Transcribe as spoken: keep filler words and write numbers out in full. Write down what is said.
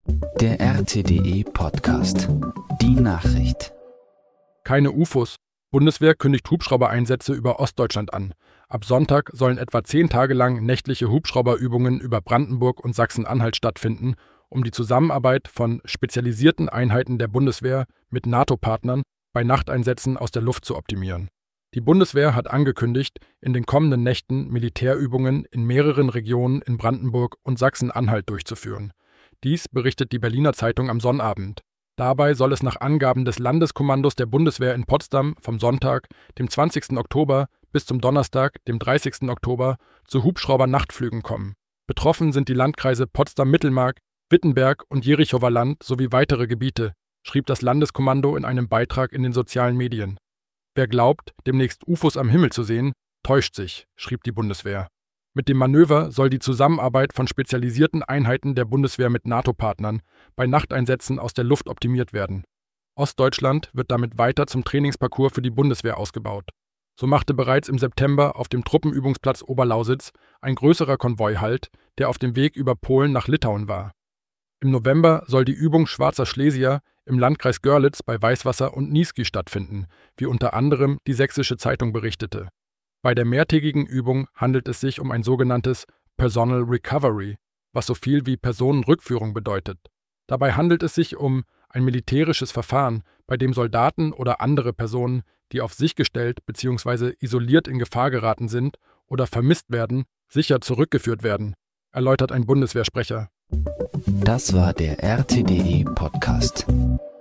Der R T D E-Podcast. Die Nachricht. Keine U F Os. Bundeswehr kündigt Hubschraubereinsätze über Ostdeutschland an. Ab Sonntag sollen etwa zehn Tage lang nächtliche Hubschrauberübungen über Brandenburg und Sachsen-Anhalt stattfinden, um die Zusammenarbeit von spezialisierten Einheiten der Bundeswehr mit NATO-Partnern bei Nachteinsätzen aus der Luft zu optimieren. Die Bundeswehr hat angekündigt, in den kommenden Nächten Militärübungen in mehreren Regionen in Brandenburg und Sachsen-Anhalt durchzuführen. Dies berichtet die Berliner Zeitung am Sonnabend. Dabei soll es nach Angaben des Landeskommandos der Bundeswehr in Potsdam vom Sonntag, dem zwanzigsten Oktober, bis zum Donnerstag, dem dreißigsten Oktober, zu Hubschrauber-Nachtflügen kommen. Betroffen sind die Landkreise Potsdam-Mittelmark, Wittenberg und Jerichower Land sowie weitere Gebiete, schrieb das Landeskommando in einem Beitrag in den sozialen Medien. Wer glaubt, demnächst U F Os am Himmel zu sehen, täuscht sich, schrieb die Bundeswehr. Mit dem Manöver soll die Zusammenarbeit von spezialisierten Einheiten der Bundeswehr mit NATO-Partnern bei Nachteinsätzen aus der Luft optimiert werden. Ostdeutschland wird damit weiter zum Trainingsparcours für die Bundeswehr ausgebaut. So machte bereits im September auf dem Truppenübungsplatz Oberlausitz ein größerer Konvoi Halt, der auf dem Weg über Polen nach Litauen war. Im November soll die Übung Schwarzer Schlesier im Landkreis Görlitz bei Weißwasser und Niesky stattfinden, wie unter anderem die Sächsische Zeitung berichtete. Bei der mehrtägigen Übung handelt es sich um ein sogenanntes Personal Recovery, was so viel wie Personenrückführung bedeutet. Dabei handelt es sich um ein militärisches Verfahren, bei dem Soldaten oder andere Personen, die auf sich gestellt bzw. isoliert in Gefahr geraten sind oder vermisst werden, sicher zurückgeführt werden, erläutert ein Bundeswehrsprecher. Das war der R T D E-Podcast.